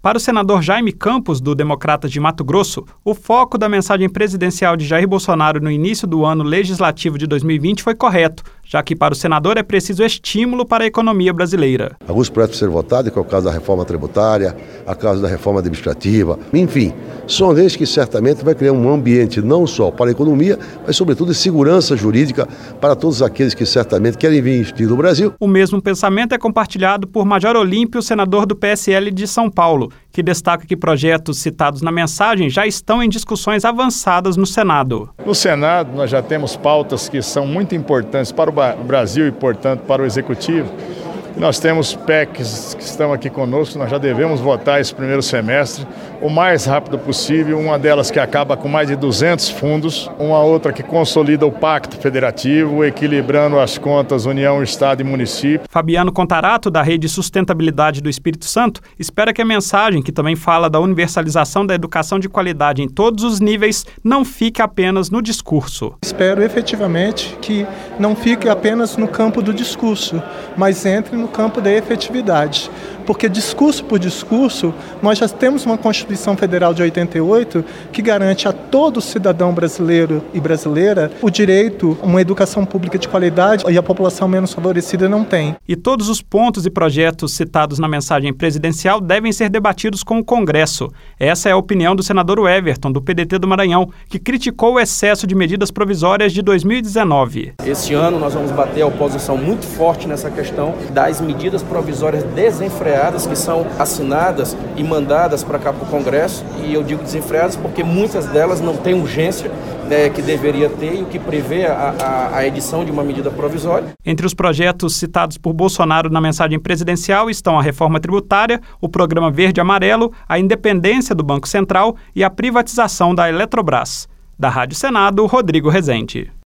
Para o senador Jaime Campos, do Democratas de Mato Grosso, o foco da mensagem presidencial de Jair Bolsonaro no início do ano legislativo de 2020 foi correto, já que para o senador é preciso estímulo para a economia brasileira. Alguns projetos serão votados, que é o caso da reforma tributária, a caso da reforma administrativa, enfim, são leis que certamente vai criar um ambiente não só para a economia, mas sobretudo de segurança jurídica para todos aqueles que certamente querem investir no Brasil. O mesmo pensamento é compartilhado por Major Olímpio, senador do PSL de São Paulo, que destaca que projetos citados na mensagem já estão em discussões avançadas no Senado. No Senado, nós já temos pautas que são muito importantes para o Brasil e, portanto, para o Executivo. Nós temos PECs que estão aqui conosco, nós já devemos votar esse primeiro semestre o mais rápido possível, uma delas que acaba com mais de 200 fundos, uma outra que consolida o Pacto Federativo, equilibrando as contas União, Estado e Município. Fabiano Contarato, da Rede Sustentabilidade do Espírito Santo, espera que a mensagem, que também fala da universalização da educação de qualidade em todos os níveis, não fique apenas no discurso. Espero efetivamente que não fique apenas no campo do discurso, mas entre no campo da efetividade. Porque discurso por discurso, nós já temos uma Constituição Federal de 88 que garante a todo cidadão brasileiro e brasileira o direito a uma educação pública de qualidade e a população menos favorecida não tem. E todos os pontos e projetos citados na mensagem presidencial devem ser debatidos com o Congresso. Essa é a opinião do senador Everton, do PDT do Maranhão, que criticou o excesso de medidas provisórias de 2019. Esse ano nós vamos bater a oposição muito forte nessa questão das medidas provisórias desenfreadas que são assinadas e mandadas para cá para o Congresso, e eu digo desenfreadas porque muitas delas não têm urgência que deveria ter e o que prevê a edição de uma medida provisória. Entre os projetos citados por Bolsonaro na mensagem presidencial estão a reforma tributária, o programa Verde-Amarelo, a independência do Banco Central e a privatização da Eletrobras. Da Rádio Senado, Rodrigo Rezende.